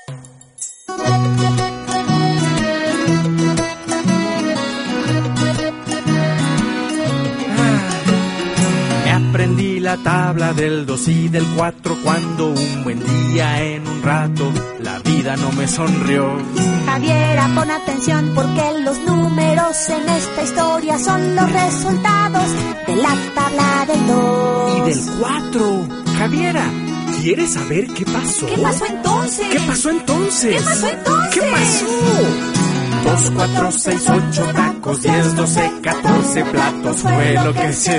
Aprendí la tabla del 2 y del 4 cuando un buen día en un rato la vida no me sonrió. Javiera, pon atención porque los números en esta historia son los resultados de la tabla del 2 y del 4. Javiera, ¿quieres saber qué pasó? ¿Qué pasó entonces? ¿Qué pasó entonces? ¿Qué pasó entonces? ¿Qué pasó? 2, 4, 6, 8 tacos, 10, 12, 14 platos fue lo que se